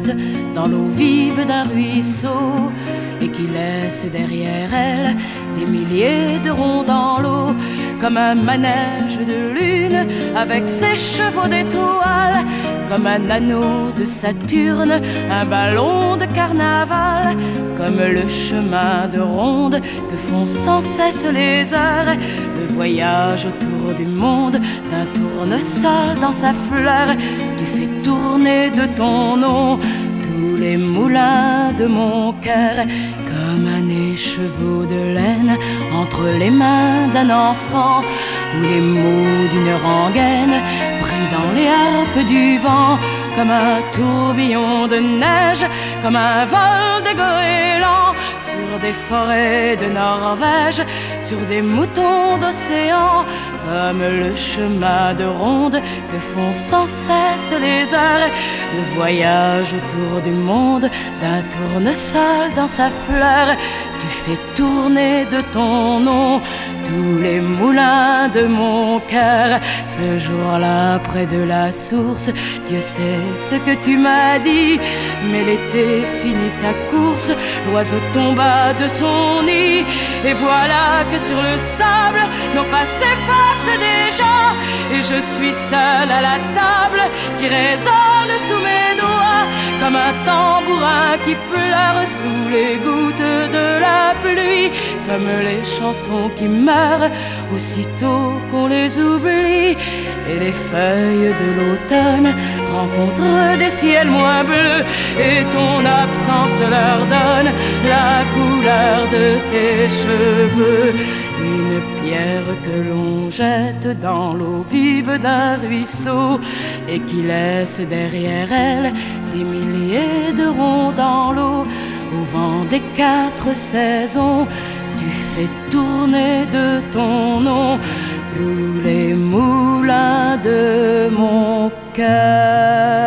jette dans l'eau vive d'un ruisseau et qui laisse derrière elle des milliers de ronds dans l'eau, comme un manège de lune avec ses chevaux d'étoiles, comme un anneau de Saturne, un ballon de carnaval, comme le chemin de ronde que font sans cesse les heures, le voyage autour du monde d'un tournesol dans sa fleur. Tu fais tourner de ton nom tous les moulins de mon cœur, comme un écheveau de laine entre les mains d'un enfant, ou les mots d'une rengaine pris dans les harpes du vent, comme un tourbillon de neige, comme un vol de goéland sur des forêts de Norvège, sur des moutons d'océan, comme le chemin de ronde que font sans cesse les heures, le voyage autour du monde d'un tournesol dans sa fleur. Tu fais tourner de ton nom tous les moulins de mon cœur. Ce jour-là, près de la source, Dieu sait ce que tu m'as dit, mais l'été finit sa course, l'oiseau tomba de son nid, et voilà que sur le sable nos pas s'effacent déjà, et je suis seule à la table qui résonne sous mes doigts, comme un tambourin qui pleure sous les gouttes de la pluie, comme les chansons qui meurent aussitôt qu'on les oublie, et les feuilles de l'automne rencontrent des ciels moins bleus, et ton absence leur donne la couleur de tes cheveux. Une pierre que l'on jette dans l'eau vive d'un ruisseau et qui laisse derrière elle des milliers de ronds dans l'eau. Au vent des 4 saisons, tu fais tourner de ton nom tous les moulins de mon cœur.